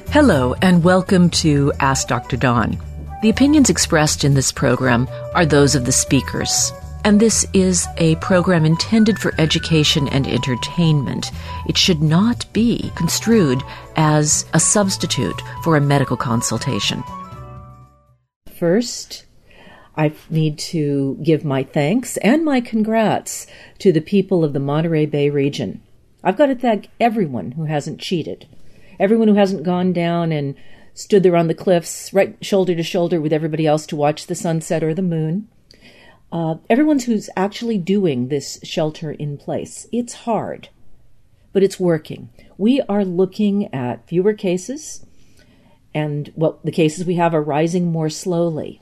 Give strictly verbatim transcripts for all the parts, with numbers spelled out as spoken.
Hello, and welcome to Ask Doctor Dawn. The opinions expressed in this program are those of the speakers, and this is a program intended for education and entertainment. It should not be construed as a substitute for a medical consultation. First, I need to give my thanks and my congrats to the people of the Monterey Bay region. I've got to thank everyone who hasn't cheated. Everyone who hasn't gone down and stood there on the cliffs, right shoulder to shoulder with everybody else to watch the sunset or the moon. Uh, everyone who's actually doing this shelter in place. It's hard, but it's working. We are looking at fewer cases, and well, the cases we have are rising more slowly.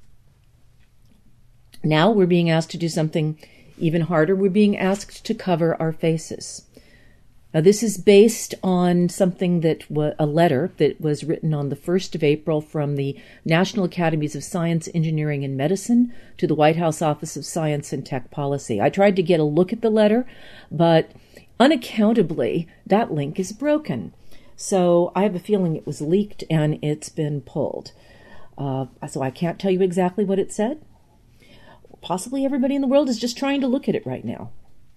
Now we're being asked to do something even harder. We're being asked to cover our faces. Now, this is based on something that was a letter that was written on the first of April from the National Academies of Science, Engineering, and Medicine to the White House Office of Science and Tech Policy. I tried to get a look at the letter, but unaccountably, that link is broken. So I have a feeling it was leaked and it's been pulled. Uh, so I can't tell you exactly what it said. Possibly everybody in the world is just trying to look at it right now.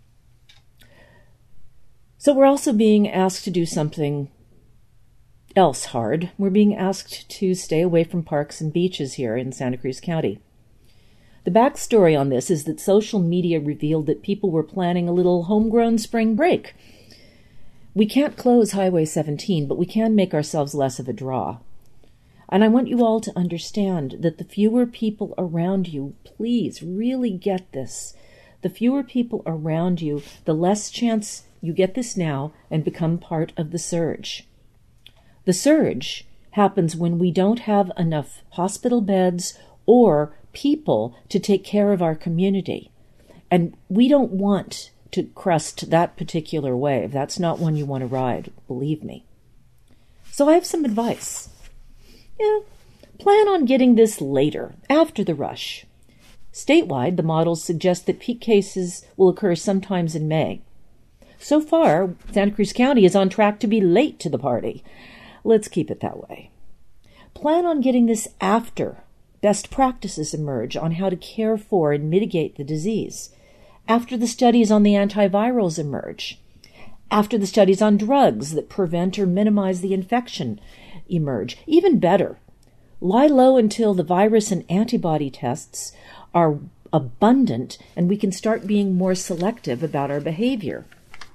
So we're also being asked to do something else hard. We're being asked to stay away from parks and beaches here in Santa Cruz County. The backstory on this is that social media revealed that people were planning a little homegrown spring break. We can't close Highway seventeen, but we can make ourselves less of a draw. And I want you all to understand that the fewer people around you, please really get this. The fewer people around you, the less chance you get this now and become part of the surge. The surge happens when we don't have enough hospital beds or people to take care of our community. And we don't want to crest that particular wave. That's not one you want to ride, believe me. So I have some advice. Yeah, plan on getting this later, after the rush. Statewide, the models suggest that peak cases will occur sometimes in May. So far, Santa Cruz County is on track to be late to the party. Let's keep it that way. Plan on getting this after best practices emerge on how to care for and mitigate the disease, after the studies on the antivirals emerge, after the studies on drugs that prevent or minimize the infection emerge. Even better, lie low until the virus and antibody tests are abundant and we can start being more selective about our behavior.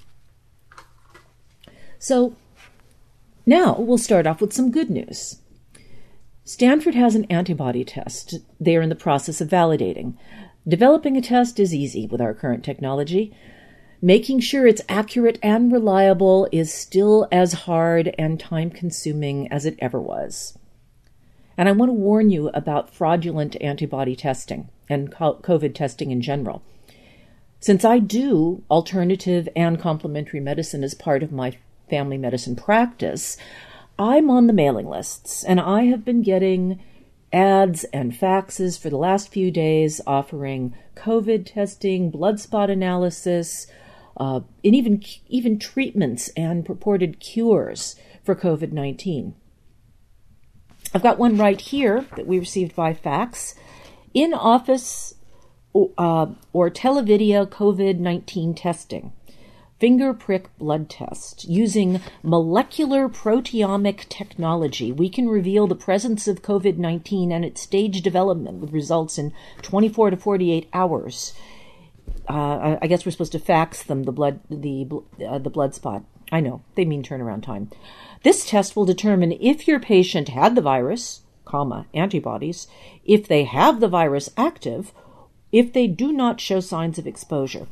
So now we'll start off with some good news. Stanford has an antibody test they are in the process of validating. Developing a test is easy with our current technology. Making sure it's accurate and reliable is still as hard and time-consuming as it ever was. And I want to warn you about fraudulent antibody testing and COVID testing in general. Since I do alternative and complementary medicine as part of my family medicine practice, I'm on the mailing lists, and I have been getting ads and faxes for the last few days offering COVID testing, blood spot analysis, uh, and even even treatments and purported cures for COVID nineteen. I've got one right here that we received by fax. In-office uh, or televideo COVID nineteen testing. Finger prick blood test. Using molecular proteomic technology, we can reveal the presence of COVID nineteen and its stage development with results in twenty-four to forty-eight hours. Uh, I guess we're supposed to fax them the blood, the uh, the blood spot. I know, they mean turnaround time. This test will determine if your patient had the virus, comma, antibodies, if they have the virus active, if they do not show signs of exposure.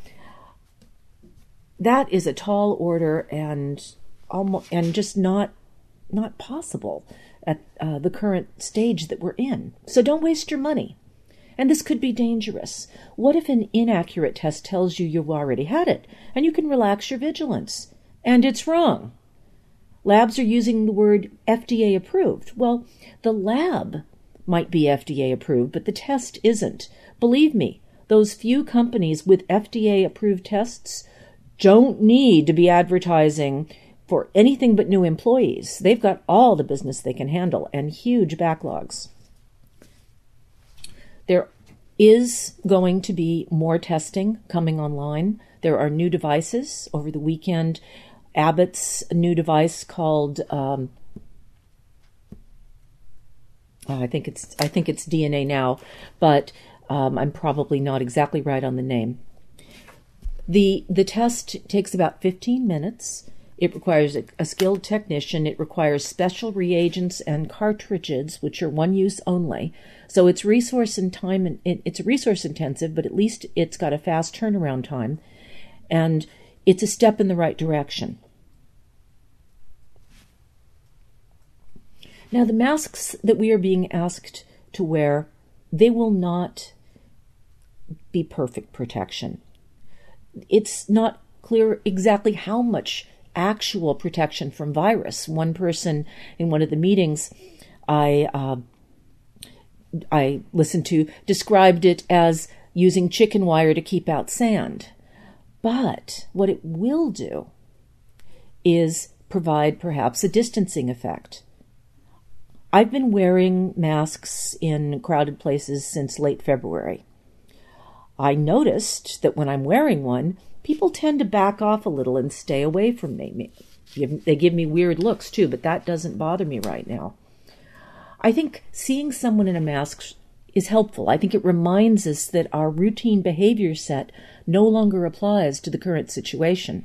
That is a tall order and almost and just not not possible at uh, the current stage that we're in. So don't waste your money. And this could be dangerous. What if an inaccurate test tells you you've already had it and you can relax your vigilance? And it's wrong. Labs are using the word F D A approved. Well, the lab might be F D A approved, but the test isn't. Believe me, those few companies with F D A approved tests don't need to be advertising for anything but new employees. They've got all the business they can handle and huge backlogs. There is going to be more testing coming online. There are new devices. Over the weekend, Abbott's new device called um, I think it's I think it's D N A now, but um, I'm probably not exactly right on the name. The the test takes about fifteen minutes. It requires a, a skilled technician. It requires special reagents and cartridges, which are one use only. So it's resource and time, and it, it's resource intensive, but at least it's got a fast turnaround time, and it's a step in the right direction. Now, the masks that we are being asked to wear, they will not be perfect protection. It's not clear exactly how much actual protection from virus. One person in one of the meetings I uh, I listened to described it as using chicken wire to keep out sand. But what it will do is provide perhaps a distancing effect. I've been wearing masks in crowded places since late February. I noticed that when I'm wearing one, people tend to back off a little and stay away from me. They give me weird looks too, but that doesn't bother me right now. I think seeing someone in a mask is helpful. I think it reminds us that our routine behavior set no longer applies to the current situation.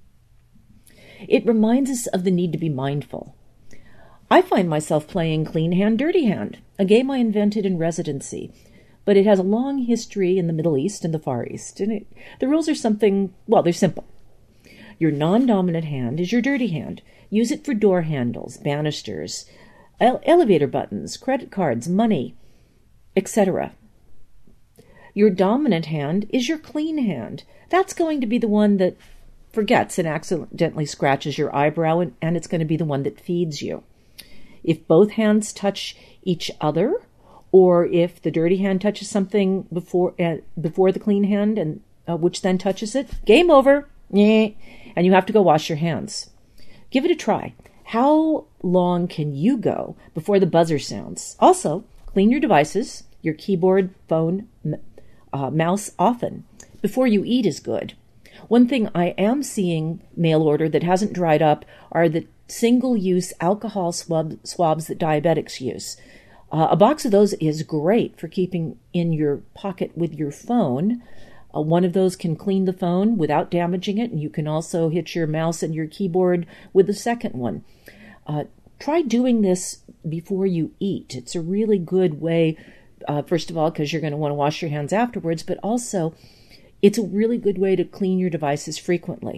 It reminds us of the need to be mindful. I find myself playing Clean Hand, Dirty Hand, a game I invented in residency, but it has a long history in the Middle East and the Far East, and it, the rules are something, well, they're simple. Your non-dominant hand is your dirty hand. Use it for door handles, banisters, ele- elevator buttons, credit cards, money, et cetera. Your dominant hand is your clean hand. That's going to be the one that forgets and accidentally scratches your eyebrow, and, and it's going to be the one that feeds you. If both hands touch each other, or if the dirty hand touches something before uh, before the clean hand, and uh, which then touches it, game over, and you have to go wash your hands. Give it a try. How long can you go before the buzzer sounds? Also, clean your devices, your keyboard, phone, uh, mouse often. Before you eat is good. One thing I am seeing mail order that hasn't dried up are the single-use alcohol swab, swabs that diabetics use. Uh, a box of those is great for keeping in your pocket with your phone. Uh, one of those can clean the phone without damaging it, and you can also hit your mouse and your keyboard with the second one. Uh, try doing this before you eat. It's a really good way, uh, first of all, because you're going to want to wash your hands afterwards, but also it's a really good way to clean your devices frequently.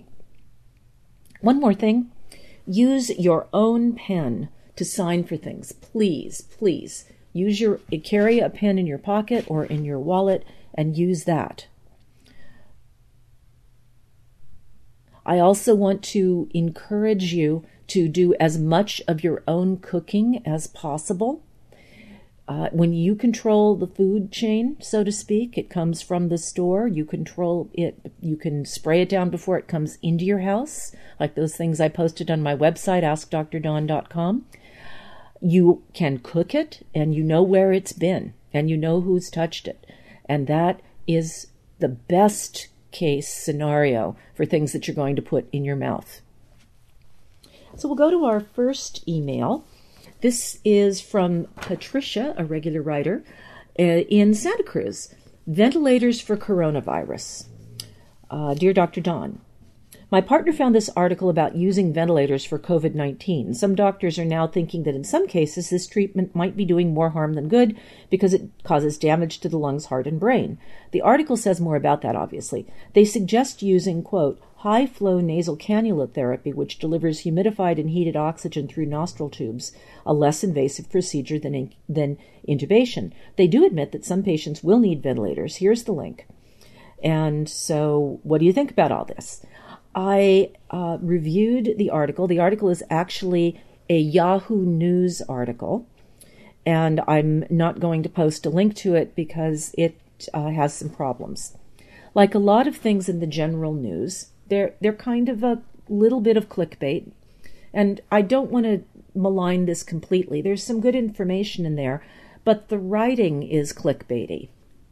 One more thing. Use your own pen to sign for things. Please, please. Use your carry a pen in your pocket or in your wallet and use that. I also want to encourage you to do as much of your own cooking as possible. Uh, when you control the food chain, so to speak, it comes from the store. You control it. You can spray it down before it comes into your house, like those things I posted on my website, ask dr dawn dot com. You can cook it, and you know where it's been, and you know who's touched it. And that is the best case scenario for things that you're going to put in your mouth. So we'll go to our first email. This is from Patricia, a regular writer, uh, in Santa Cruz. Ventilators for coronavirus. Uh, Dear Doctor Dawn, my partner found this article about using ventilators for covid nineteen. Some doctors are now thinking that in some cases this treatment might be doing more harm than good because it causes damage to the lungs, heart, and brain. The article says more about that, obviously. They suggest using, quote, high-flow nasal cannula therapy, which delivers humidified and heated oxygen through nostril tubes, a less invasive procedure than, in, than intubation. They do admit that some patients will need ventilators. Here's the link. And so what do you think about all this? I uh, reviewed the article. The article is actually a Yahoo News article, and I'm not going to post a link to it because it uh, has some problems. Like a lot of things in the general news, they're they're kind of a little bit of clickbait. And I don't want to malign this completely. There's some good information in there, but the writing is clickbaity.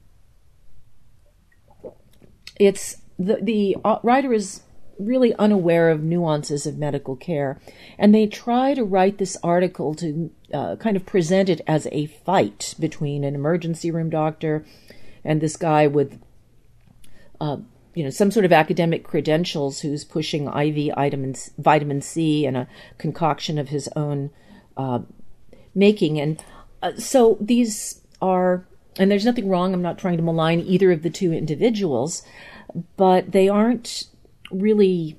It's the the writer is really unaware of nuances of medical care, and they try to write this article to uh, kind of present it as a fight between an emergency room doctor and this guy with uh, you know some sort of academic credentials who's pushing I V vitamin vitamin C and a concoction of his own uh, making. And uh, so these are, and there's nothing wrong, I'm not trying to malign either of the two individuals, but they aren't really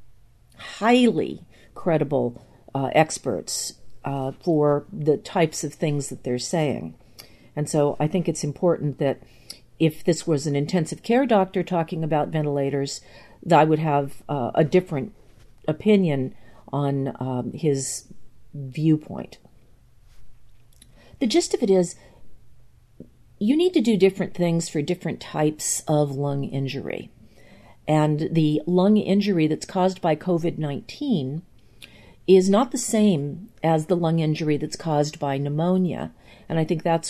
highly credible uh, experts uh, for the types of things that they're saying. And so I think it's important that if this was an intensive care doctor talking about ventilators, that I would have uh, a different opinion on um, his viewpoint. The gist of it is, you need to do different things for different types of lung injury. And the lung injury that's caused by COVID nineteen is not the same as the lung injury that's caused by pneumonia. And I think that's,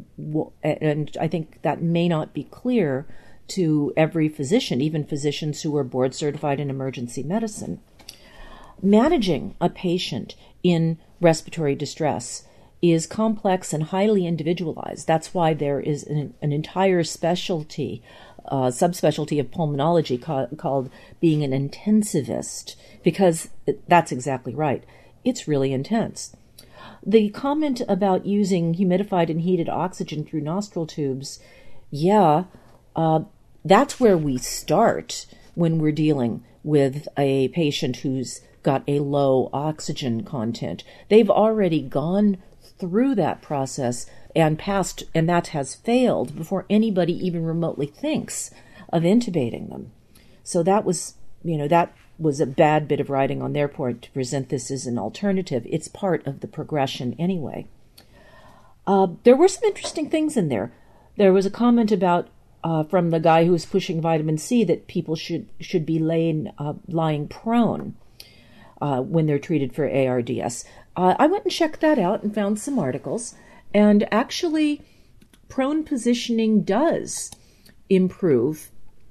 and I think that may not be clear to every physician, even physicians who are board certified in emergency medicine. Managing a patient in respiratory distress is complex and highly individualized. That's why there is an, an entire specialty, uh, subspecialty of pulmonology ca- called being an intensivist, because that's exactly right. It's really intense. The comment about using humidified and heated oxygen through nostril tubes, yeah, uh, that's where we start when we're dealing with a patient who's got a low oxygen content. They've already gone through that process and passed, and that has failed before anybody even remotely thinks of intubating them. So that was, you know, that was a bad bit of writing on their part to present this as an alternative. It's part of the progression anyway. Uh, there were some interesting things in there. There was a comment about uh, from the guy who was pushing vitamin C that people should should be laying uh, lying prone uh, when they're treated for A R D S. Uh, I went and checked that out and found some articles, and actually prone positioning does improve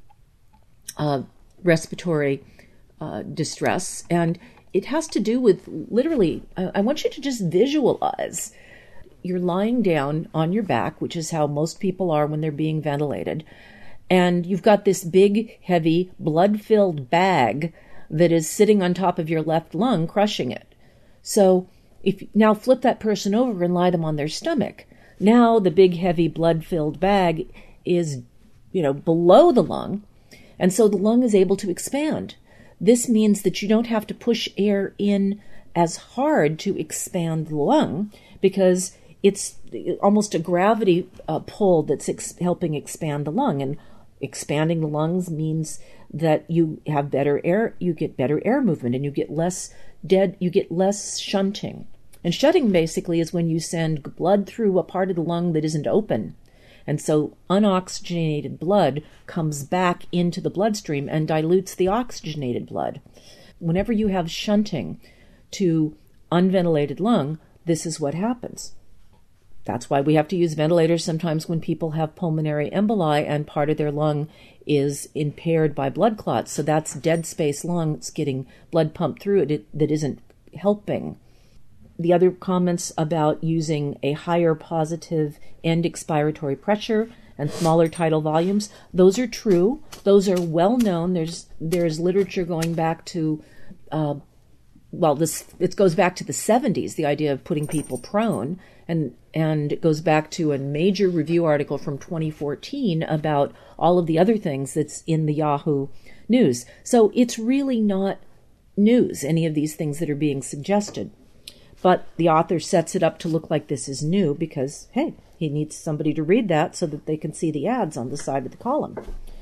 uh, respiratory uh, distress, and it has to do with literally, I, I want you to just visualize. You're lying down on your back, which is how most people are when they're being ventilated, and you've got this big, heavy, blood-filled bag that is sitting on top of your left lung, crushing it. So if now flip that person over and lie them on their stomach. Now the big, heavy, blood-filled bag is, you know, below the lung, and so the lung is able to expand. This means that you don't have to push air in as hard to expand the lung, because it's almost a gravity uh, pull that's ex- helping expand the lung. And expanding the lungs means that you have better air, you get better air movement, and you get less dead, you get less shunting. And shunting basically is when you send blood through a part of the lung that isn't open. And so unoxygenated blood comes back into the bloodstream and dilutes the oxygenated blood. Whenever you have shunting to unventilated lung, this is what happens. That's why we have to use ventilators sometimes when people have pulmonary emboli and part of their lung is impaired by blood clots. So that's dead space lungs getting blood pumped through it that isn't helping. The other comments about using a higher positive end expiratory pressure and smaller tidal volumes, those are true. Those are well known. There's there's literature going back to, uh, well, this it goes back to the seventies, the idea of putting people prone, and and it goes back to a major review article from twenty fourteen about all of the other things that's in the Yahoo News. So it's really not news, any of these things that are being suggested. But the author sets it up to look like this is new because, hey, he needs somebody to read that so that they can see the ads on the side of the column.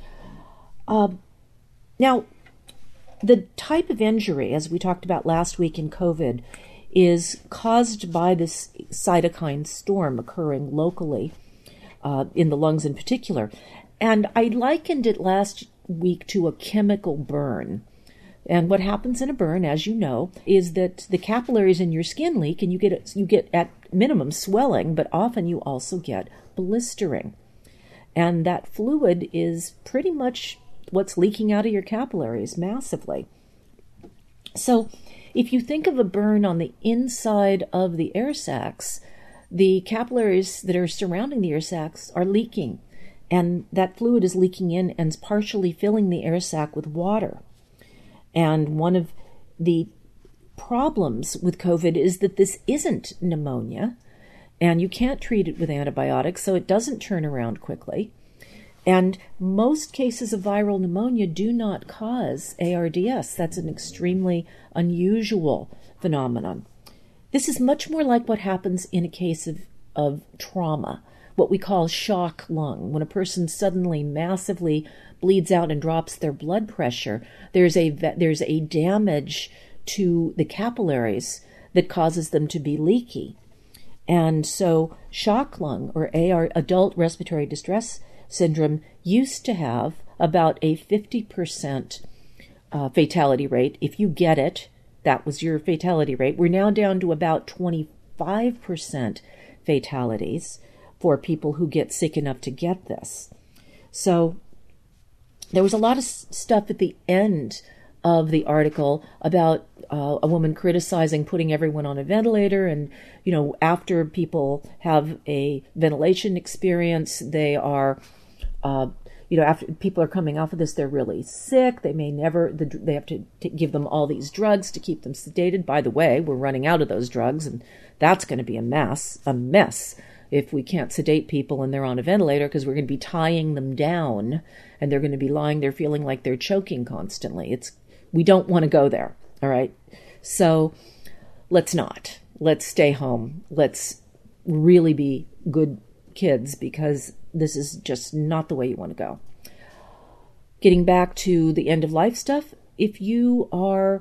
Uh, now, the type of injury, as we talked about last week in COVID, is caused by this cytokine storm occurring locally, uh, in the lungs in particular. And I likened it last week to a chemical burn. And what happens in a burn, as you know, is that the capillaries in your skin leak, and you get you get at minimum swelling, but often you also get blistering. And that fluid is pretty much what's leaking out of your capillaries massively. So if you think of a burn on the inside of the air sacs, the capillaries that are surrounding the air sacs are leaking, and that fluid is leaking in and is partially filling the air sac with water. And one of the problems with COVID is that this isn't pneumonia, and you can't treat it with antibiotics, so it doesn't turn around quickly. And most cases of viral pneumonia do not cause A R D S. That's an extremely unusual phenomenon. This is much more like what happens in a case of, of trauma, what we call shock lung. When a person suddenly massively bleeds out and drops their blood pressure, there's a there's a damage to the capillaries that causes them to be leaky. And so shock lung, or A R, adult respiratory distress syndrome, used to have about a fifty percent uh, fatality rate. If you get it, that was your fatality rate. We're now down to about twenty-five percent fatalities for people who get sick enough to get this. So there was a lot of stuff at the end of the article about uh, a woman criticizing putting everyone on a ventilator, and, you know, after people have a ventilation experience, they are, uh, you know, after people are coming off of this, they're really sick. They may never, the, they have to t- give them all these drugs to keep them sedated. By the way, we're running out of those drugs, and that's going to be a mess, a mess. If we can't sedate people and they're on a ventilator, because we're going to be tying them down and they're going to be lying there feeling like they're choking constantly. It's we don't want to go there, all right? So let's not. Let's stay home. Let's really be good kids, because this is just not the way you want to go. Getting back to the end of life stuff, if you are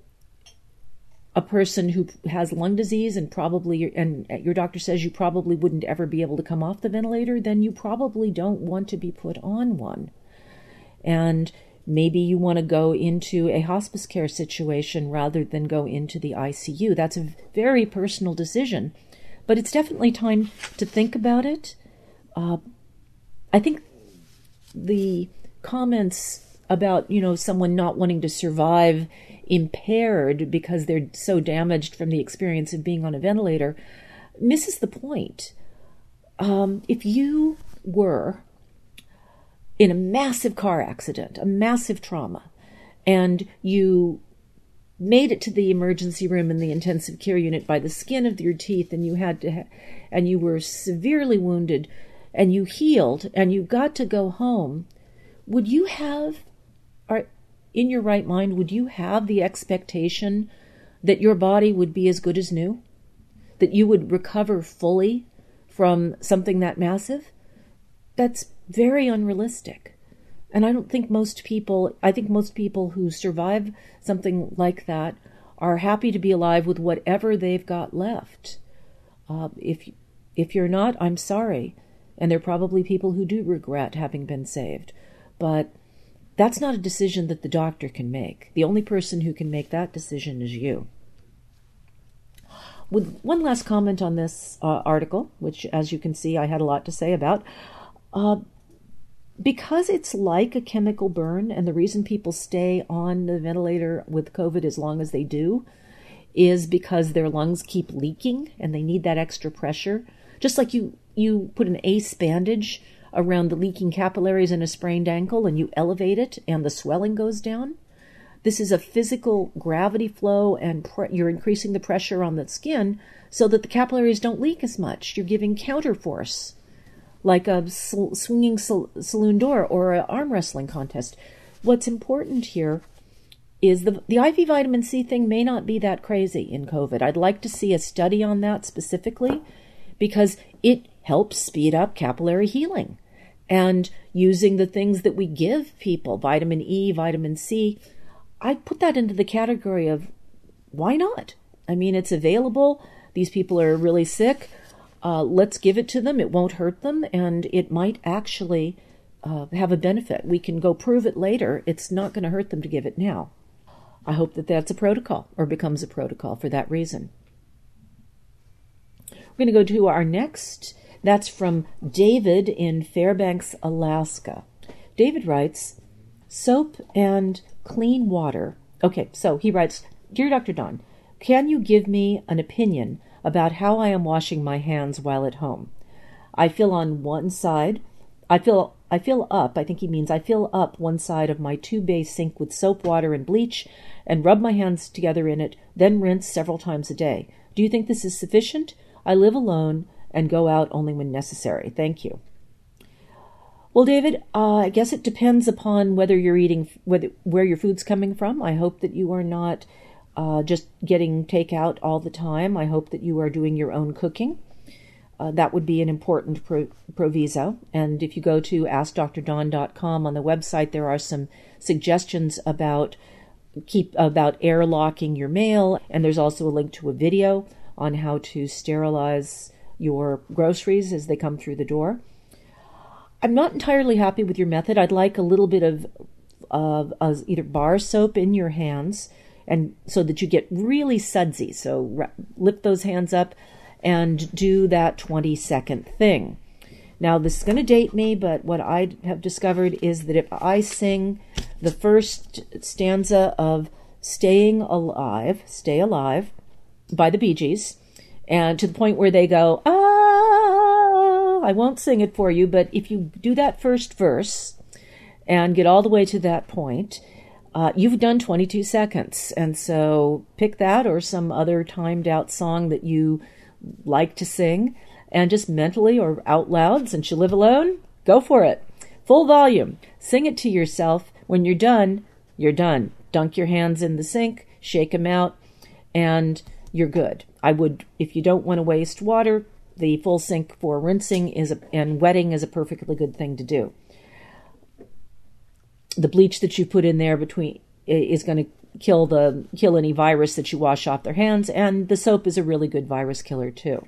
a person who has lung disease and probably, and your doctor says you probably wouldn't ever be able to come off the ventilator, then you probably don't want to be put on one. And maybe you want to go into a hospice care situation rather than go into the I C U. That's a very personal decision, but it's definitely time to think about it. Uh, I think the comments about, you know, someone not wanting to survive impaired because they're so damaged from the experience of being on a ventilator misses the point. Um, if you were in a massive car accident, a massive trauma, and you made it to the emergency room in the intensive care unit by the skin of your teeth, and you had to, ha- and you were severely wounded, and you healed, and you got to go home, would you have, are, in your right mind, would you have the expectation that your body would be as good as new? That you would recover fully from something that massive? That's very unrealistic. And I don't think most people, I think most people who survive something like that are happy to be alive with whatever they've got left. Uh, if, if you're not, I'm sorry. And there are probably people who do regret having been saved. But that's not a decision that the doctor can make. The only person who can make that decision is you. With one last comment on this uh, article, which, as you can see, I had a lot to say about, uh, because it's like a chemical burn, and the reason people stay on the ventilator with COVID as long as they do is because their lungs keep leaking and they need that extra pressure. Just like you, you put an ACE bandage around the leaking capillaries in a sprained ankle and you elevate it and the swelling goes down. This is a physical gravity flow, and pre- you're increasing the pressure on the skin so that the capillaries don't leak as much. You're giving counterforce, like a sl- swinging sal- saloon door or an arm wrestling contest. What's important here is the, the I V vitamin C thing may not be that crazy in COVID. I'd like to see a study on that specifically, because it helps speed up capillary healing. And using the things that we give people, vitamin E, vitamin C, I put that into the category of why not? I mean, it's available. These people are really sick. Uh, let's give it to them. It won't hurt them, and it might actually uh, have a benefit. We can go prove it later. It's not going to hurt them to give it now. I hope that that's a protocol or becomes a protocol for that reason. We're going to go to our next. That's from David in Fairbanks, Alaska. David writes, soap and clean water. Okay, so he writes, Dear Doctor Dawn, can you give me an opinion about how I am washing my hands while at home? I feel on one side, I feel I fill up, I think he means I fill up one side of my two-bay sink with soap, water, and bleach and rub my hands together in it, then rinse several times a day. Do you think this is sufficient? I live alone and go out only when necessary. Thank you. Well, David, uh, I guess it depends upon whether you're eating, whether, where your food's coming from. I hope that you are not uh, just getting takeout all the time. I hope that you are doing your own cooking. Uh, that would be an important pro- proviso. And if you go to ask dr dawn dot com on the website, there are some suggestions about keep about airlocking your mail, and there's also a link to a video on how to sterilize your groceries as they come through the door. I'm not entirely happy with your method. I'd like a little bit of of uh, either bar soap in your hands, and so that you get really sudsy. So lift those hands up and do that twenty second thing. Now, this is going to date me, but what I have discovered is that if I sing the first stanza of Staying Alive, Stay Alive, by the Bee Gees, and to the point where they go, ah, I won't sing it for you, but if you do that first verse and get all the way to that point, uh, you've done twenty-two seconds. And so pick that or some other timed out song that you like to sing, and just mentally or out loud, since you live alone, go for it. Full volume. Sing it to yourself. When you're done, you're done. Dunk your hands in the sink, shake them out, and you're good. I would, if you don't want to waste water, the full sink for rinsing is a, and wetting is a perfectly good thing to do. The bleach that you put in there between is going to kill the kill any virus that you wash off their hands, and the soap is a really good virus killer too.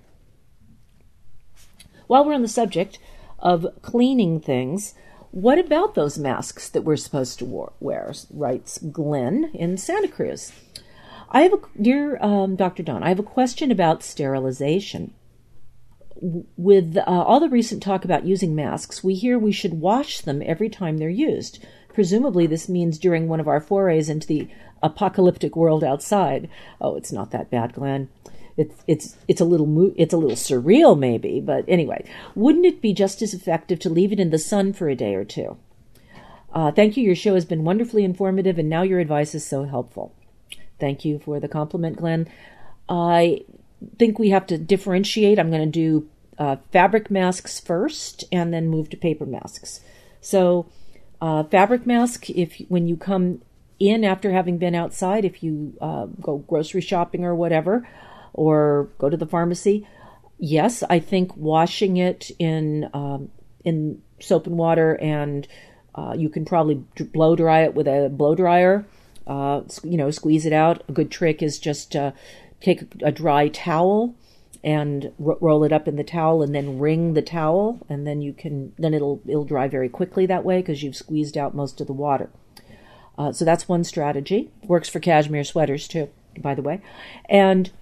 While we're on the subject of cleaning things, what about those masks that we're supposed to wear? Writes Glenn in Santa Cruz. I have a dear um, Doctor Dawn, I have a question about sterilization. With uh, all the recent talk about using masks, we hear we should wash them every time they're used. Presumably this means during one of our forays into the apocalyptic world outside. Oh, it's not that bad, Glenn. It's it's it's a little mo- it's a little surreal, maybe, but anyway, wouldn't it be just as effective to leave it in the sun for a day or two? Uh, thank you. Your show has been wonderfully informative, and now your advice is so helpful. Thank you for the compliment, Glenn. I think we have to differentiate. I'm going to do uh, fabric masks first, and then move to paper masks. So, uh, fabric mask. If when you come in after having been outside, if you uh, go grocery shopping or whatever, or go to the pharmacy, yes, I think washing it in um, in soap and water, and uh, you can probably blow dry it with a blow dryer. Uh, you know, squeeze it out. A good trick is just uh, take a, a dry towel and ro- roll it up in the towel, and then wring the towel, and then you can then it'll it'll dry very quickly that way because you've squeezed out most of the water. Uh, so that's one strategy. Works for cashmere sweaters too, by the way. And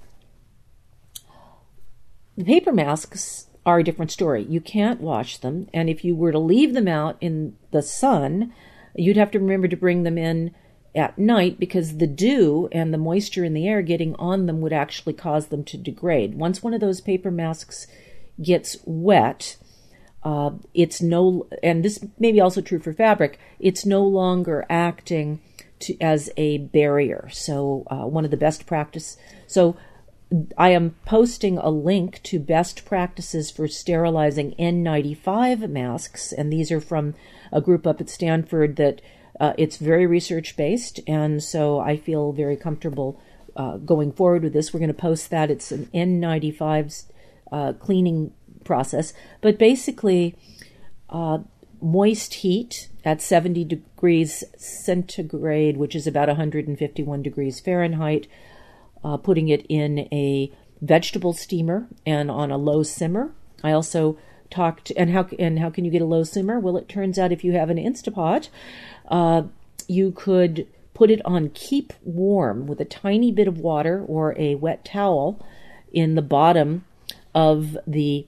the paper masks are a different story. You can't wash them, and if you were to leave them out in the sun, you'd have to remember to bring them in at night, because the dew and the moisture in the air getting on them would actually cause them to degrade. Once one of those paper masks gets wet, uh, it's no, and this may be also true for fabric, it's no longer acting to, as a barrier. So uh, one of the best practice, so I am posting a link to best practices for sterilizing N ninety-five masks, and these are from a group up at Stanford that uh, it's very research-based, and so I feel very comfortable uh, going forward with this. We're going to post that. It's an N ninety-five uh, cleaning process, but basically uh, moist heat at seventy degrees centigrade, which is about one hundred fifty-one degrees Fahrenheit, Uh, putting it in a vegetable steamer and on a low simmer. I also talked, and how and how can you get a low simmer? Well, it turns out if you have an Instapot, uh, you could put it on keep warm with a tiny bit of water or a wet towel in the bottom of the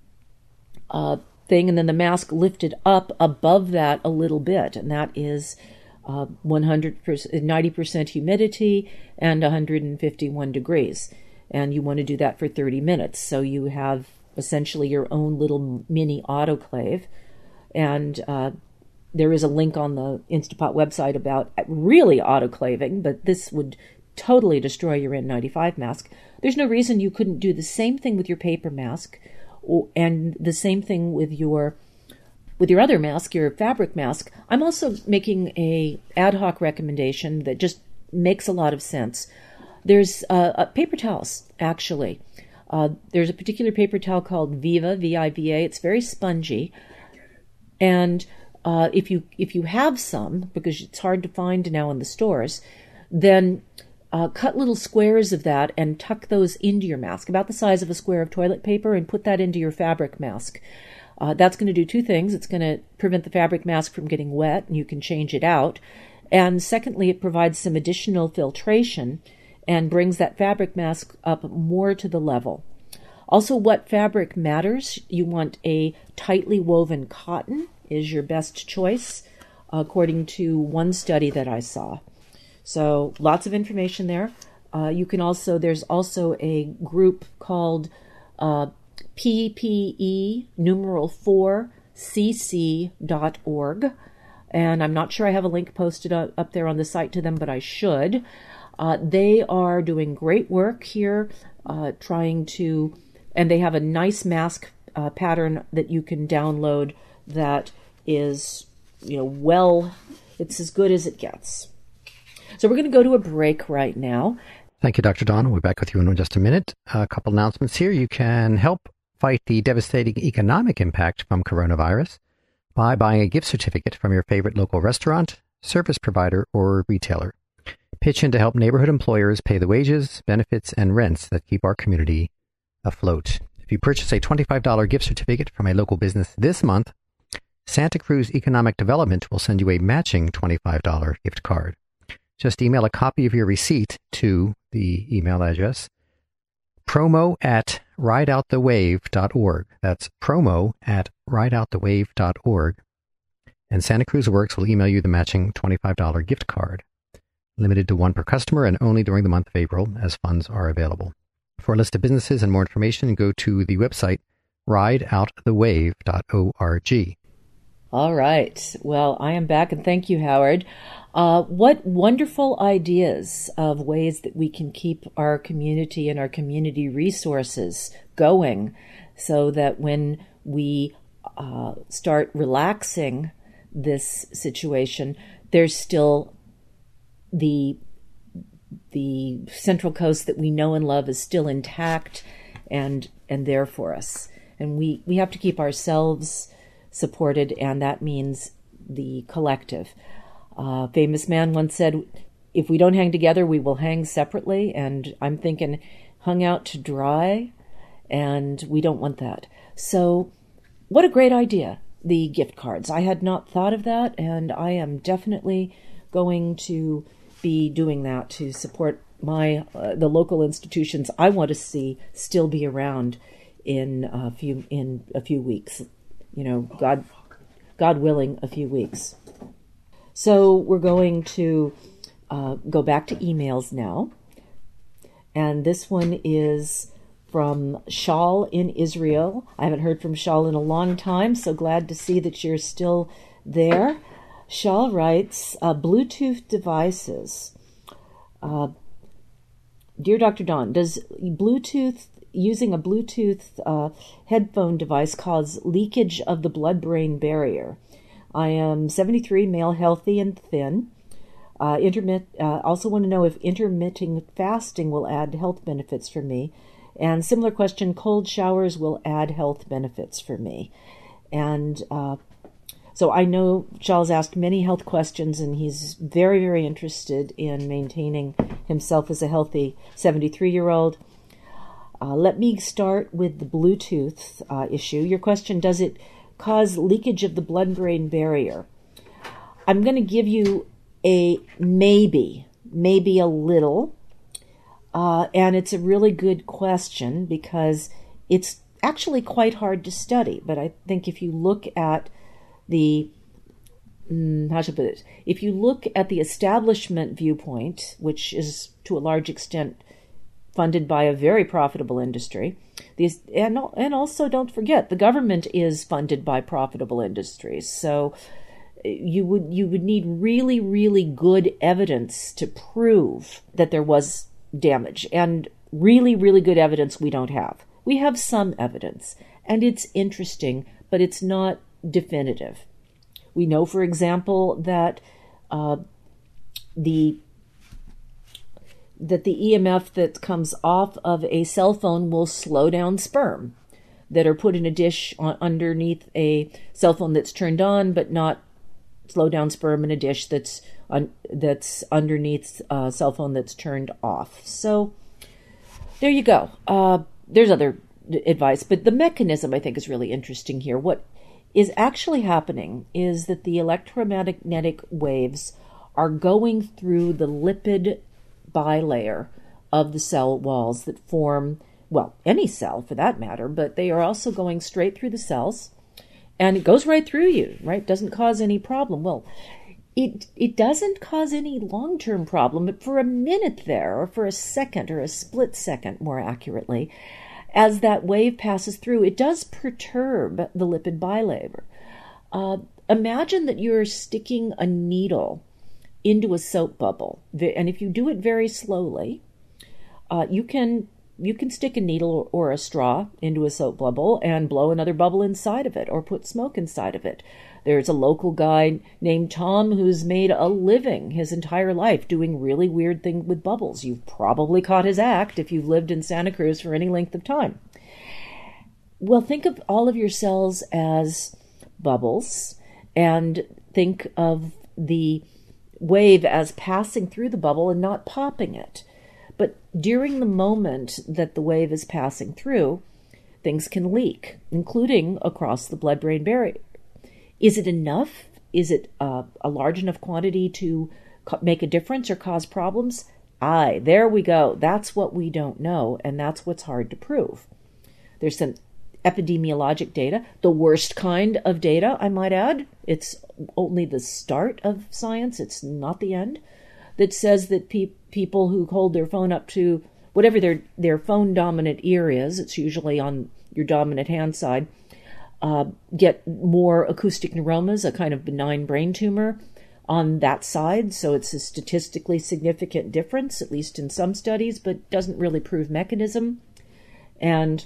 uh, thing, and then the mask lifted up above that a little bit, and that is uh, one hundred percent, ninety percent humidity and one hundred fifty-one degrees. And you want to do that for thirty minutes. So you have essentially your own little mini autoclave. And uh, there is a link on the Instapot website about really autoclaving, but this would totally destroy your N ninety-five mask. There's no reason you couldn't do the same thing with your paper mask, or, and the same thing with your with your other mask, your fabric mask. I'm also making a ad hoc recommendation that just makes a lot of sense. There's uh, uh, paper towels, actually. Uh, there's a particular paper towel called Viva, V I V A. It's very spongy. And uh, if you if you have some, because it's hard to find now in the stores, then uh, cut little squares of that and tuck those into your mask, about the size of a square of toilet paper, and put that into your fabric mask. Uh, that's going to do two things. It's going to prevent the fabric mask from getting wet, and you can change it out. And secondly, it provides some additional filtration and brings that fabric mask up more to the level. Also, what fabric matters? You want a tightly woven cotton is your best choice, according to one study that I saw. So lots of information there. Uh, you can also, there's also a group called uh, P P E numeral four C C dot org. And I'm not sure I have a link posted up, up there on the site to them, but I should. Uh, they are doing great work here, uh, trying to, and they have a nice mask uh, pattern that you can download that is, you know, well, it's as good as it gets. So we're going to go to a break right now. Thank you, Doctor Dawn. We'll be back with you in just a minute. A couple announcements here. You can help fight the devastating economic impact from coronavirus by buying a gift certificate from your favorite local restaurant, service provider, or retailer. Pitch in to help neighborhood employers pay the wages, benefits, and rents that keep our community afloat. If you purchase a twenty-five dollars gift certificate from a local business this month, Santa Cruz Economic Development will send you a matching twenty-five dollars gift card. Just email a copy of your receipt to the email address promo at rideoutthewave dot org. That's promo at rideoutthewave dot org. And Santa Cruz Works will email you the matching twenty-five dollars gift card. Limited to one per customer and only during the month of April as funds are available. For a list of businesses and more information, go to the website ride out the wave dot org. All right. Well, I am back, and thank you, Howard. Uh, what wonderful ideas of ways that we can keep our community and our community resources going so that when we uh, start relaxing this situation, there's still the the Central Coast that we know and love is still intact and and there for us. And we, we have to keep ourselves supported, and that means the collective. A uh, famous man once said, if we don't hang together, we will hang separately. And I'm thinking, hung out to dry, and we don't want that. So what a great idea, the gift cards. I had not thought of that, and I am definitely going to be doing that to support my uh, the local institutions I want to see still be around in a few in a few weeks. You know, God God willing, a few weeks. So we're going to uh, go back to emails now. And this one is from Shal in Israel. I haven't heard from Shal in a long time, so glad to see that you're still there. Shal writes, uh, Bluetooth devices. Uh, Dear Doctor Dawn, does Bluetooth, using a Bluetooth uh, headphone device cause leakage of the blood-brain barrier? I am seventy-three, male, healthy, and thin. Uh, intermit, uh, also want to know if intermittent fasting will add health benefits for me. And similar question, cold showers will add health benefits for me. And uh, so I know Charles asked many health questions, and he's very, very interested in maintaining himself as a healthy seventy-three-year-old. Uh, let me start with the Bluetooth uh, issue. Your question, does it cause leakage of the blood-brain barrier? I'm going to give you a maybe, maybe a little. Uh, and it's a really good question because it's actually quite hard to study. But I think if you look at the, mm, how should I put it? If you look at the establishment viewpoint, which is to a large extent funded by a very profitable industry, these, and, and also don't forget, the government is funded by profitable industries. So you would you would need really, really good evidence to prove that there was damage. And really, really good evidence we don't have. We have some evidence, and it's interesting, but it's not definitive. We know, for example, that uh, the that the E M F that comes off of a cell phone will slow down sperm that are put in a dish on, underneath a cell phone that's turned on, but not slow down sperm in a dish that's un, that's underneath a cell phone that's turned off. So there you go. Uh, there's other advice, but the mechanism I think is really interesting here. What is actually happening is that the electromagnetic waves are going through the lipid bilayer of the cell walls that form, well, any cell for that matter, but they are also going straight through the cells, and it goes right through you, right? Doesn't cause any problem. Well, it it doesn't cause any long-term problem, but for a minute there, or for a second, or a split second more accurately, as that wave passes through, it does perturb the lipid bilayer. Uh, imagine that you're sticking a needle into a soap bubble, and if you do it very slowly, uh, you can you can stick a needle or a straw into a soap bubble and blow another bubble inside of it, or put smoke inside of it. There's a local guy named Tom who's made a living his entire life doing really weird things with bubbles. You've probably caught his act if you've lived in Santa Cruz for any length of time. Well, think of all of your cells as bubbles, and think of the wave as passing through the bubble and not popping it. But during the moment that the wave is passing through, things can leak, including across the blood-brain barrier. Is it enough? Is it uh, a large enough quantity to co- make a difference or cause problems? Aye, there we go. That's what we don't know, and that's what's hard to prove. There's some epidemiologic data, the worst kind of data, I might add. It's only the start of science, it's not the end, that says that pe- people who hold their phone up to whatever their, their phone dominant ear is, it's usually on your dominant hand side, uh, get more acoustic neuromas, a kind of benign brain tumor on that side. So it's a statistically significant difference, at least in some studies, but doesn't really prove mechanism. And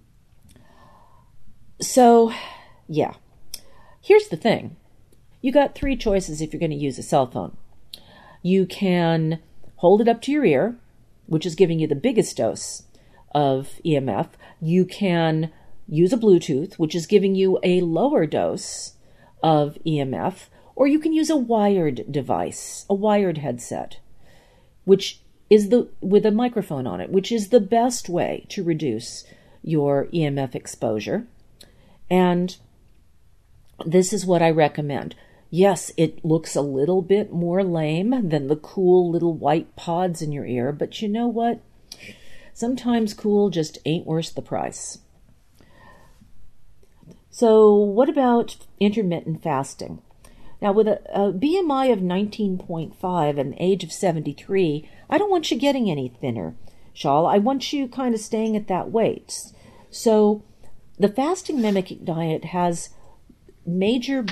so, yeah, here's the thing. You got three choices if you're going to use a cell phone. You can hold it up to your ear, which is giving you the biggest dose of E M F. You can use a Bluetooth, which is giving you a lower dose of E M F, or you can use a wired device, a wired headset, which is the with a microphone on it, which is the best way to reduce your E M F exposure. And this is what I recommend. Yes, it looks a little bit more lame than the cool little white pods in your ear, but you know what? Sometimes cool just ain't worth the price. So what about intermittent fasting? Now, with a, a B M I of nineteen point five and the age of seventy-three, I don't want you getting any thinner, Shal. I want you kind of staying at that weight. So the fasting mimicking diet has major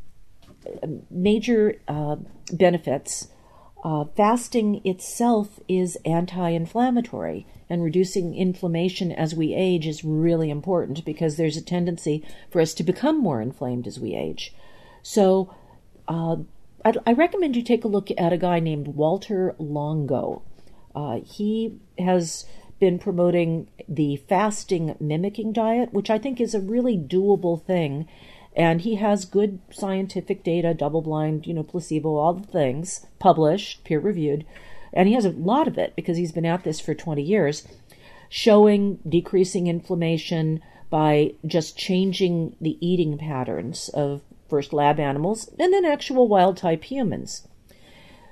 major uh, benefits. Uh, fasting itself is anti-inflammatory, and reducing inflammation as we age is really important because there's a tendency for us to become more inflamed as we age. So uh, I, I recommend you take a look at a guy named Walter Longo. Uh, he has been promoting the fasting mimicking diet, which I think is a really doable thing. And he has good scientific data, double-blind, you know, placebo, all the things, published, peer-reviewed. And he has a lot of it because he's been at this for twenty years, showing decreasing inflammation by just changing the eating patterns of first lab animals and then actual wild-type humans.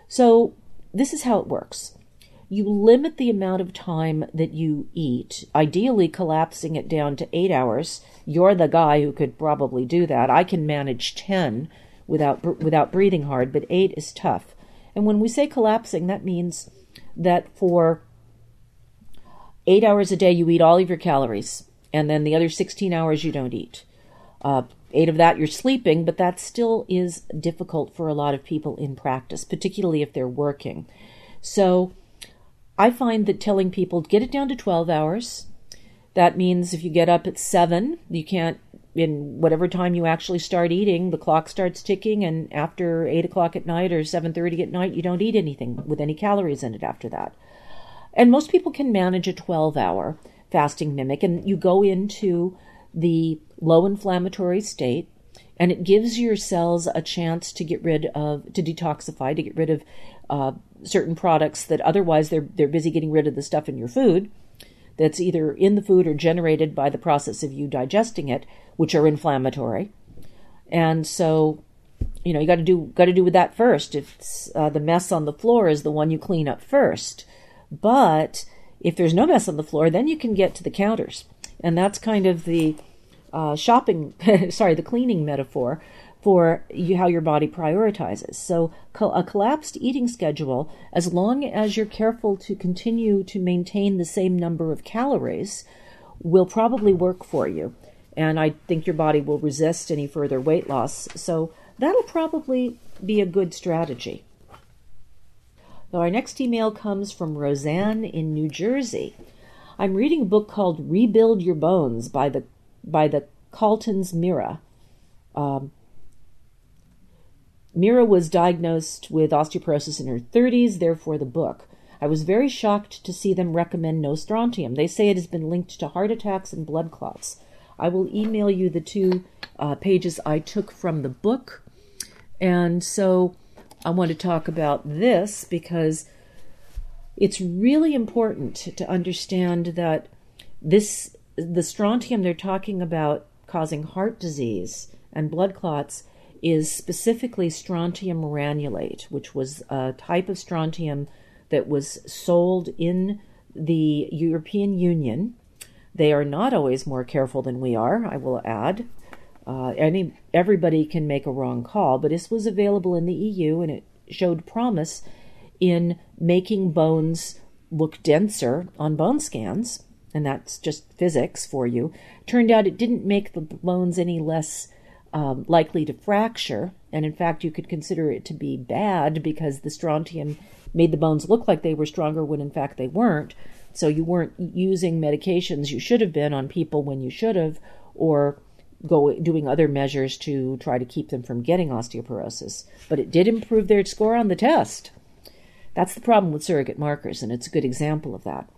So this is how it works. You limit the amount of time that you eat, ideally collapsing it down to eight hours. You're the guy who could probably do that. I can manage ten without without breathing hard, but eight is tough. And when we say collapsing, that means that for eight hours a day you eat all of your calories, and then the other sixteen hours you don't eat. Uh, eight of that you're sleeping, but that still is difficult for a lot of people in practice, particularly if they're working. So I find that telling people get it down to twelve hours. That means if you get up at seven, you can't, in whatever time you actually start eating, the clock starts ticking, and after eight o'clock at night or seven thirty at night, you don't eat anything with any calories in it after that. And most people can manage a twelve-hour fasting mimic, and you go into the low inflammatory state, and it gives your cells a chance to get rid of, to detoxify, to get rid of uh, certain products that otherwise they're they're busy getting rid of the stuff in your food that's either in the food or generated by the process of you digesting it, which are inflammatory. And so, you know, you got to do got to do with that first. If uh, the mess on the floor is the one you clean up first, but if there's no mess on the floor, then you can get to the counters, and that's kind of the uh, shopping, sorry, the cleaning metaphor for you, how your body prioritizes. So a collapsed eating schedule, as long as you're careful to continue to maintain the same number of calories, will probably work for you. And I think your body will resist any further weight loss. So that'll probably be a good strategy. So our next email comes from Roseanne in New Jersey. I'm reading a book called Rebuild Your Bones by the by the Caltons Mira. Um, Mira was diagnosed with osteoporosis in her thirties, therefore the book. I was very shocked to see them recommend no strontium. They say it has been linked to heart attacks and blood clots. I will email you the two uh, pages I took from the book. And so I want to talk about this because it's really important to understand that this the strontium they're talking about causing heart disease and blood clots is specifically strontium ranulate, which was a type of strontium that was sold in the European Union. They are not always more careful than we are, I will add. Uh, any everybody can make a wrong call, but this was available in the E U, and it showed promise in making bones look denser on bone scans, and that's just physics for you. Turned out it didn't make the bones any less um, likely to fracture, and in fact you could consider it to be bad because the strontium made the bones look like they were stronger when in fact they weren't. So you weren't using medications you should have been on people when you should have, or go doing other measures to try to keep them from getting osteoporosis. But it did improve their score on the test. That's the problem with surrogate markers, and it's a good example of that.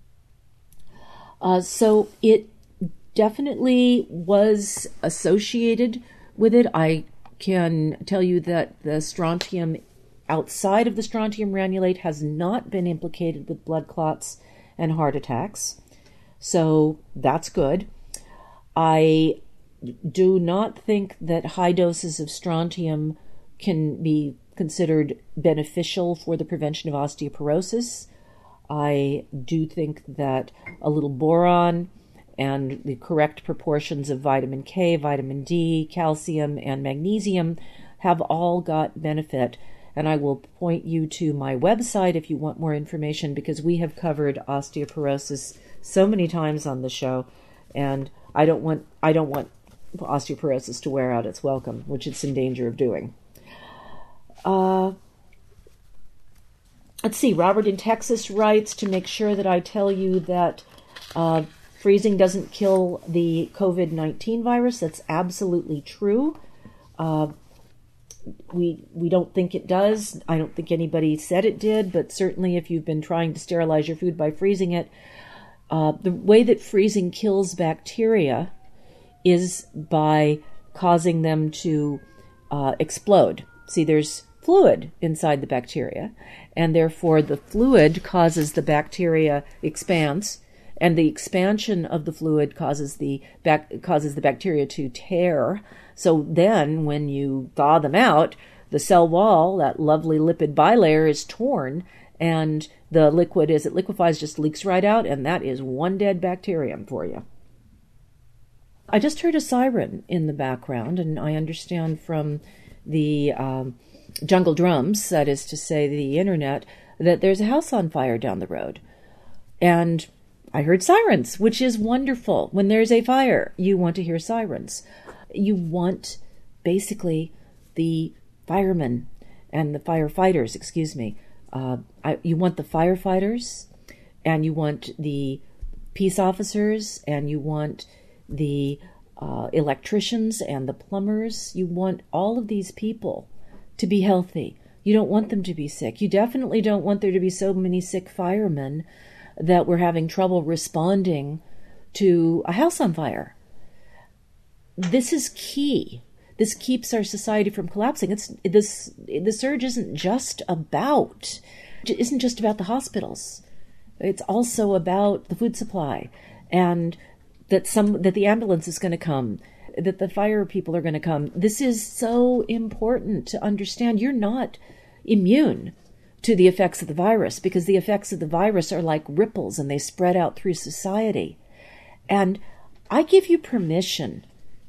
Uh, so it definitely was associated with it. I can tell you that the strontium outside of the strontium ranulate has not been implicated with blood clots and heart attacks. So that's good. I do not think that high doses of strontium can be considered beneficial for the prevention of osteoporosis. I do think that a little boron and the correct proportions of vitamin K, vitamin D, calcium, and magnesium have all got benefit. And I will point you to my website if you want more information, because we have covered osteoporosis so many times on the show, and I don't want I don't want osteoporosis to wear out its welcome, which it's in danger of doing. Uh, let's see. Robert in Texas writes to make sure that I tell you that uh, freezing doesn't kill the covid nineteen virus. That's absolutely true. Uh, We we don't think it does. I don't think anybody said it did, but certainly if you've been trying to sterilize your food by freezing it, uh, the way that freezing kills bacteria is by causing them to uh, explode. See, there's fluid inside the bacteria, and therefore the fluid causes the bacteria expands, and the expansion of the fluid causes the bac- causes the bacteria to tear. So then when you thaw them out, the cell wall, that lovely lipid bilayer, is torn, and the liquid, as it liquefies, just leaks right out, and that is one dead bacterium for you. I just heard a siren in the background, and I understand from the um, jungle drums, that is to say the internet, that there's a house on fire down the road. And I heard sirens, which is wonderful. When there's a fire, you want to hear sirens. You want, basically, the firemen and the firefighters, excuse me, uh, I, you want the firefighters, and you want the peace officers, and you want the uh, electricians and the plumbers. You want all of these people to be healthy. You don't want them to be sick. You definitely don't want there to be so many sick firemen that we're having trouble responding to a house on fire. This is key. This keeps our society from collapsing. It's this. The surge isn't just about, it isn't just about the hospitals. It's also about the food supply, and that some that the ambulance is going to come, that the fire people are going to come. This is so important to understand. You're not immune to the effects of the virus, because the effects of the virus are like ripples and they spread out through society. And I give you permission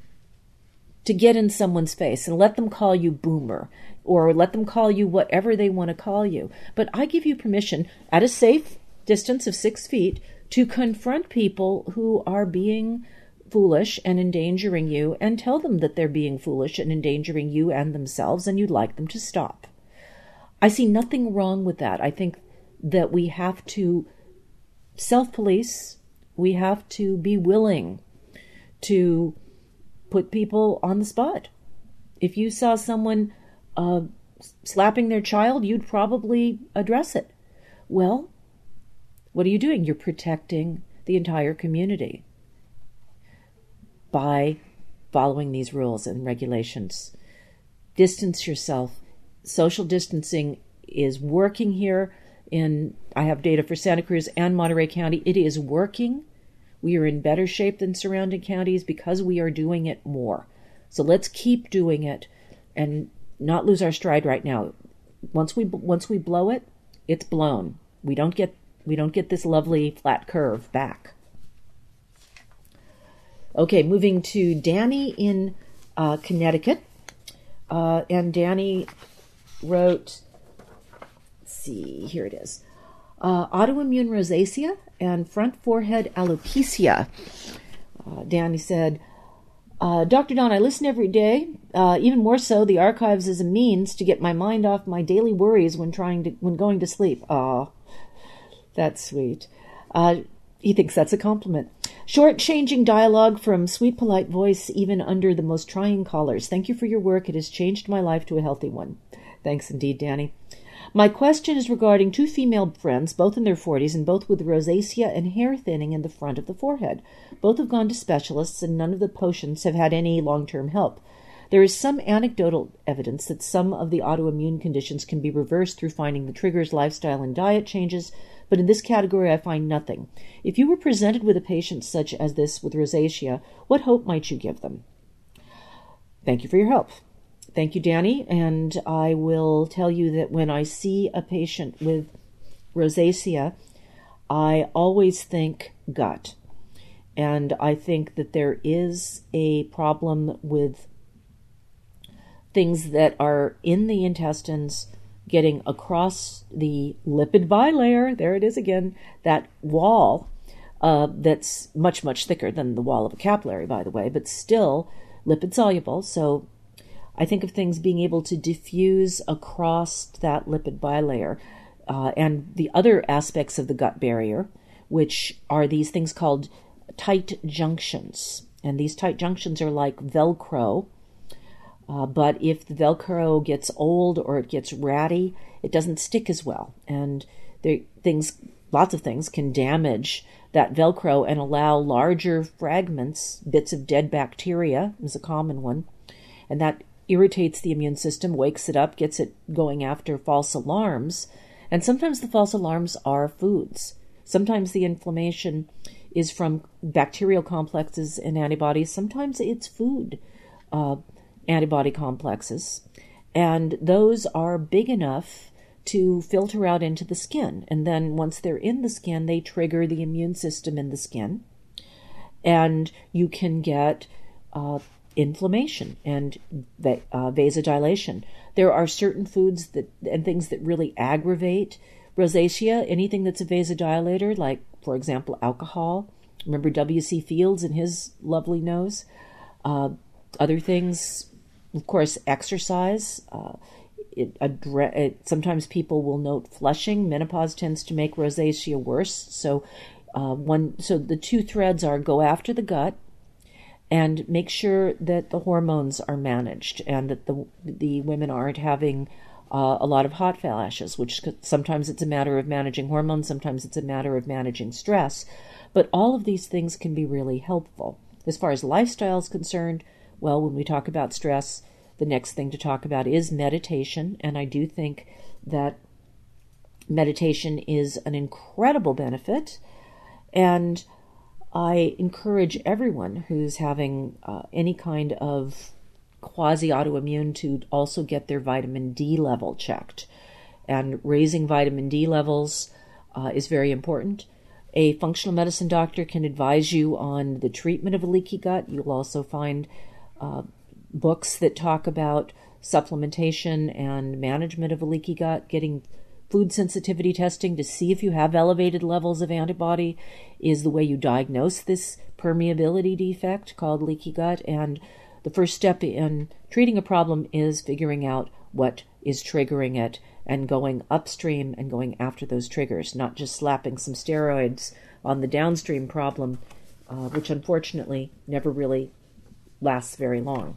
to get in someone's face and let them call you boomer, or let them call you whatever they want to call you. But I give you permission, at a safe distance of six feet, to confront people who are being foolish and endangering you, and tell them that they're being foolish and endangering you and themselves, and you'd like them to stop. I see nothing wrong with that. I think that we have to self-police. We have to be willing to put people on the spot. If you saw someone uh, slapping their child, you'd probably address it. Well, what are you doing? You're protecting the entire community by following these rules and regulations. Distance yourself. Social distancing is working here. In I have data for Santa Cruz and Monterey County. It is working. We are in better shape than surrounding counties because we are doing it more. So let's keep doing it and not lose our stride right now. Once we once we blow it, it's blown. We don't get we don't get this lovely flat curve back. Okay, moving to Danny in uh, Connecticut, uh, and Danny wrote, let's see, here it is, uh, autoimmune rosacea and front forehead alopecia. Uh, Danny said, uh, Doctor Don, I listen every day, uh, even more so the archives as a means to get my mind off my daily worries when trying to when going to sleep. Aw, that's sweet. Uh, he thinks that's a compliment. Short-changing dialogue from sweet, polite voice, even under the most trying callers. Thank you for your work. It has changed my life to a healthy one. Thanks indeed, Danny. My question is regarding two female friends, both in their forties and both with rosacea and hair thinning in the front of the forehead. Both have gone to specialists, and none of the potions have had any long-term help. There is some anecdotal evidence that some of the autoimmune conditions can be reversed through finding the triggers, lifestyle, and diet changes, but in this category I find nothing. If you were presented with a patient such as this with rosacea, what hope might you give them? Thank you for your help. Thank you, Danny, and I will tell you that when I see a patient with rosacea, I always think gut. And I think that there is a problem with things that are in the intestines getting across the lipid bilayer, there it is again, that wall uh, that's much, much thicker than the wall of a capillary, by the way, but still lipid soluble. So I think of things being able to diffuse across that lipid bilayer. Uh, and the other aspects of the gut barrier, which are these things called tight junctions. And these tight junctions are like Velcro. Uh, but if the Velcro gets old or it gets ratty, it doesn't stick as well. And there, things, lots of things can damage that Velcro and allow larger fragments, bits of dead bacteria is a common one. And that irritates the immune system, wakes it up, gets it going after false alarms. And sometimes the false alarms are foods. Sometimes the inflammation is from bacterial complexes and antibodies. Sometimes it's food uh, antibody complexes. And those are big enough to filter out into the skin. And then once they're in the skin, they trigger the immune system in the skin. And you can get uh, inflammation and uh, vasodilation. There are certain foods that and things that really aggravate rosacea. Anything that's a vasodilator, like, for example, alcohol. Remember W C Fields and his lovely nose? Uh, other things, of course, exercise. Uh, it, adre- it, sometimes people will note flushing. Menopause tends to make rosacea worse. So, uh, one, so the two threads are go after the gut and make sure that the hormones are managed and that the the women aren't having uh, a lot of hot flashes, which sometimes it's a matter of managing hormones, sometimes it's a matter of managing stress. But all of these things can be really helpful. As far as lifestyle is concerned, well, when we talk about stress, the next thing to talk about is meditation. And I do think that meditation is an incredible benefit. And I encourage everyone who's having uh, any kind of quasi-autoimmune to also get their vitamin D level checked. And raising vitamin D levels uh, is very important. A functional medicine doctor can advise you on the treatment of a leaky gut. You'll also find uh, books that talk about supplementation and management of a leaky gut, getting food sensitivity testing to see if you have elevated levels of antibody is the way you diagnose this permeability defect called leaky gut. And the first step in treating a problem is figuring out what is triggering it and going upstream and going after those triggers, not just slapping some steroids on the downstream problem, uh, which unfortunately never really lasts very long.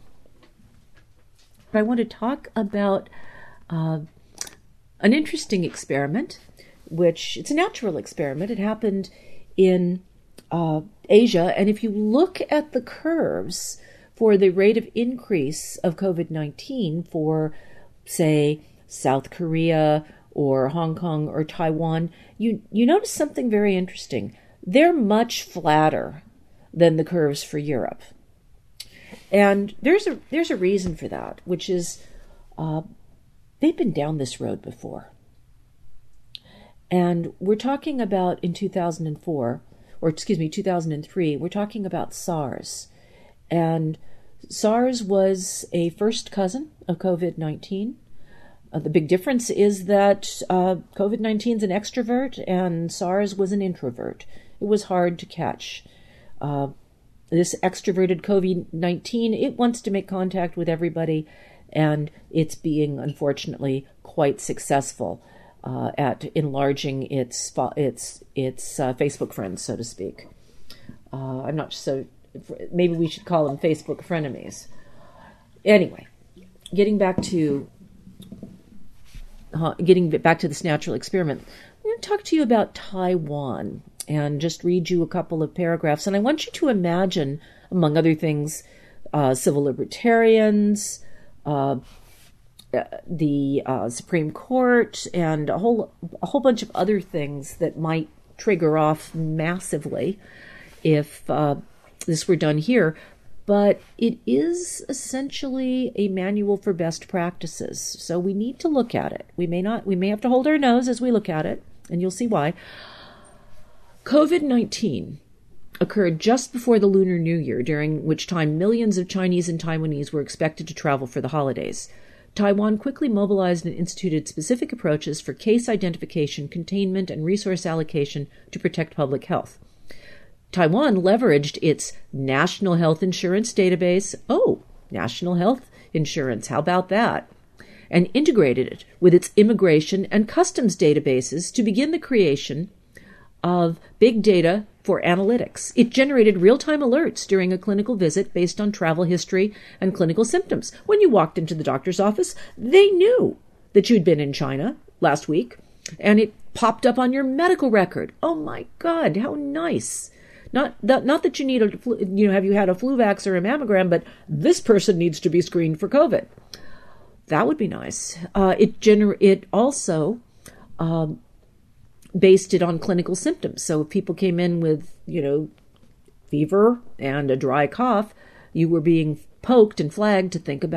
But I want to talk about uh, an interesting experiment, which it's a natural experiment. It happened in uh, Asia, and if you look at the curves for the rate of increase of COVID nineteen for, say, South Korea or Hong Kong or Taiwan, you, you notice something very interesting. They're much flatter than the curves for Europe. And there's a there's a reason for that, which is uh, they've been down this road before. And we're talking about in two thousand four, or excuse me, two thousand three, we're talking about SARS. And SARS was a first cousin of COVID nineteen. Uh, the big difference is that uh, COVID nineteen is an extrovert and SARS was an introvert. It was hard to catch. Uh, this extroverted COVID nineteen, it wants to make contact with everybody, and it's being, unfortunately, quite successful uh, at enlarging its its its uh, Facebook friends, so to speak. Uh, I'm not so. Maybe we should call them Facebook frenemies. Anyway, getting back to uh, getting back to this natural experiment, I'm going to talk to you about Taiwan and just read you a couple of paragraphs. And I want you to imagine, among other things, uh, civil libertarians, uh, the uh, Supreme Court, and a whole a whole bunch of other things that might trigger off massively if uh, this were done here. But it is essentially a manual for best practices, so we need to look at it. We may not. We may have to hold our nose as we look at it, and you'll see why. COVID nineteen occurred just before the Lunar New Year, during which time millions of Chinese and Taiwanese were expected to travel for the holidays. Taiwan quickly mobilized and instituted specific approaches for case identification, containment, and resource allocation to protect public health. Taiwan leveraged its National Health Insurance database, oh, National Health Insurance, how about that? And integrated it with its immigration and customs databases to begin the creation of big data for analytics. It generated real-time alerts during a clinical visit based on travel history and clinical symptoms. When you walked into the doctor's office, they knew that you'd been in China last week, and it popped up on your medical record. Oh my God, how nice. Not that, not that you need a, you know, have you had a flu vax or a mammogram, but this person needs to be screened for COVID. That would be nice. Uh, it gener- It also um, based it on clinical symptoms. So if people came in with, you know, fever and a dry cough, you were being poked and flagged to think about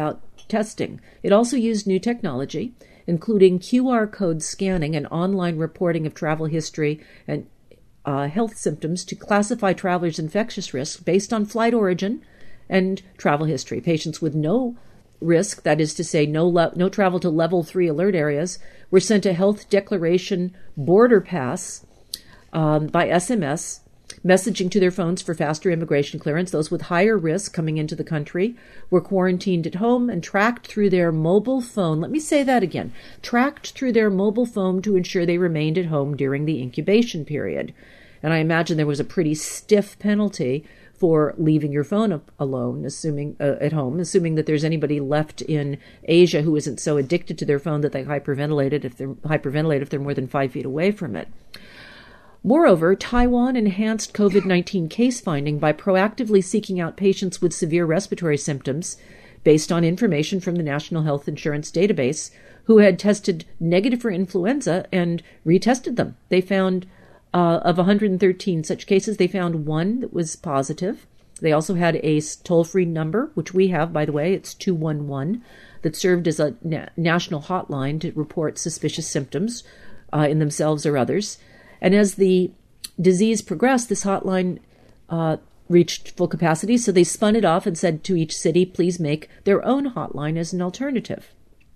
testing. It also used new technology, including Q R code scanning and online reporting of travel history and uh, health symptoms to classify travelers' infectious risk based on flight origin and travel history. Patients with no risk, that is to say, no le- no travel to level three alert areas, were sent a health declaration border pass um, by S M S, messaging to their phones for faster immigration clearance. Those with higher risk coming into the country were quarantined at home and tracked through their mobile phone. Let me say that again. Tracked through their mobile phone to ensure they remained at home during the incubation period. And I imagine there was a pretty stiff penalty for leaving your phone alone, assuming uh, at home, assuming that there's anybody left in Asia who isn't so addicted to their phone that they hyperventilate if they're hyperventilate if they're more than five feet away from it. Moreover, Taiwan enhanced COVID nineteen case finding by proactively seeking out patients with severe respiratory symptoms based on information from the National Health Insurance Database who had tested negative for influenza and retested them. They found uh, of one hundred thirteen such cases, they found one that was positive. They also had a toll-free number, which we have, by the way, it's two one one, that served as a na- national hotline to report suspicious symptoms uh, in themselves or others. And as the disease progressed, this hotline uh, reached full capacity, so they spun it off and said to each city, please make their own hotline as an alternative.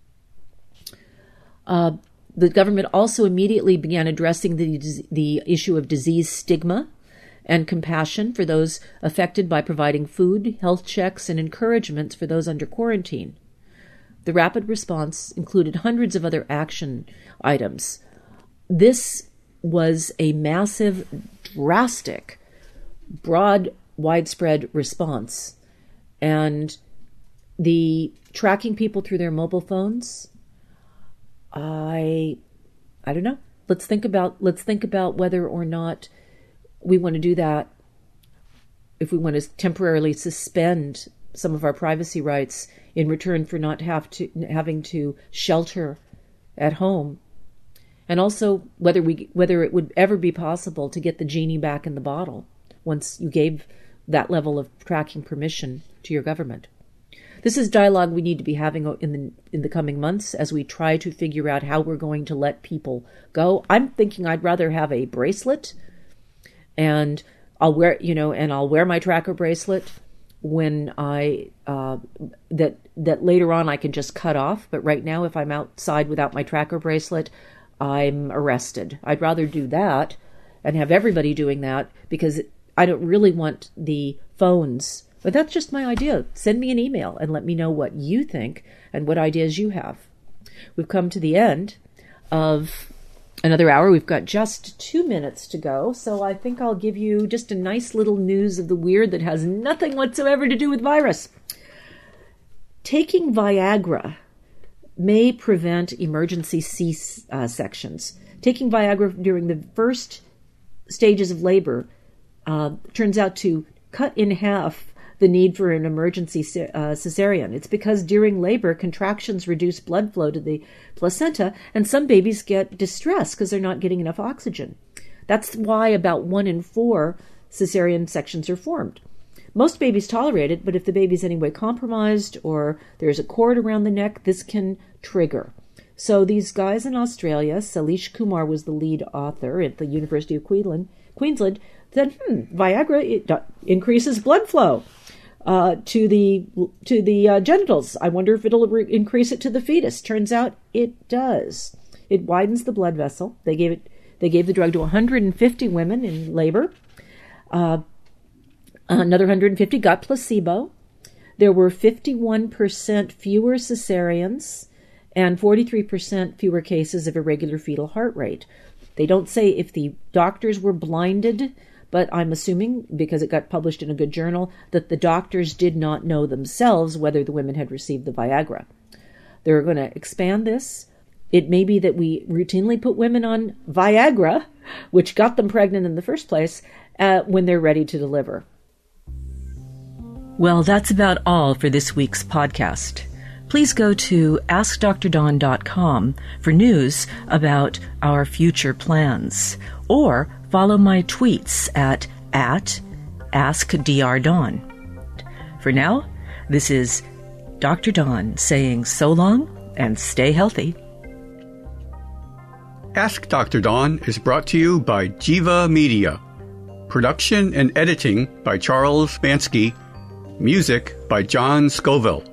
Uh, the government also immediately began addressing the, the issue of disease stigma and compassion for those affected by providing food, health checks, and encouragements for those under quarantine. The rapid response included hundreds of other action items. This was a massive, drastic, broad, widespread response. And the tracking people through their mobile phones, I I don't know. Let's think about let's think about whether or not we want to do that, if we want to temporarily suspend some of our privacy rights in return for not have to having to shelter at home. And also whether we whether it would ever be possible to get the genie back in the bottle once you gave that level of tracking permission to your government. This is dialogue we need to be having in the in the coming months as we try to figure out how we're going to let people go. I'm thinking I'd rather have a bracelet, and I'll wear you know, and I'll wear my tracker bracelet when I uh, that that later on I can just cut off. But right now, if I'm outside without my tracker bracelet, I'm arrested. I'd rather do that and have everybody doing that because I don't really want the phones. But that's just my idea. Send me an email and let me know what you think and what ideas you have. We've come to the end of another hour. We've got just two minutes to go. So I think I'll give you just a nice little news of the weird that has nothing whatsoever to do with virus. Taking Viagra may prevent emergency C-sections. Taking Viagra during the first stages of labor uh, turns out to cut in half the need for an emergency uh, cesarean. It's because during labor, contractions reduce blood flow to the placenta, and some babies get distressed because they're not getting enough oxygen. That's why about one in four cesarean sections are formed. Most babies tolerate it, but if the baby's anyway compromised or there's a cord around the neck, this can trigger. So these guys in Australia, Salish Kumar was the lead author at the University of Queensland, Queensland said, hmm, Viagra it increases blood flow uh, to the to the uh, genitals. I wonder if it'll re- increase it to the fetus. Turns out it does. It widens the blood vessel. They gave it. They gave the drug to one hundred fifty women in labor. Uh, Another one hundred fifty got placebo. There were fifty-one percent fewer cesareans and forty-three percent fewer cases of irregular fetal heart rate. They don't say if the doctors were blinded, but I'm assuming, because it got published in a good journal, that the doctors did not know themselves whether the women had received the Viagra. They're going to expand this. It may be that we routinely put women on Viagra, which got them pregnant in the first place, uh, when they're ready to deliver. Well, that's about all for this week's podcast. Please go to ask dr dawn dot com for news about our future plans, or follow my tweets at, at ask dr dawn. For now, this is Doctor Don saying so long and stay healthy. Ask Doctor Don is brought to you by Jiva Media. Production and editing by Charles Bansky. Music by John Scoville.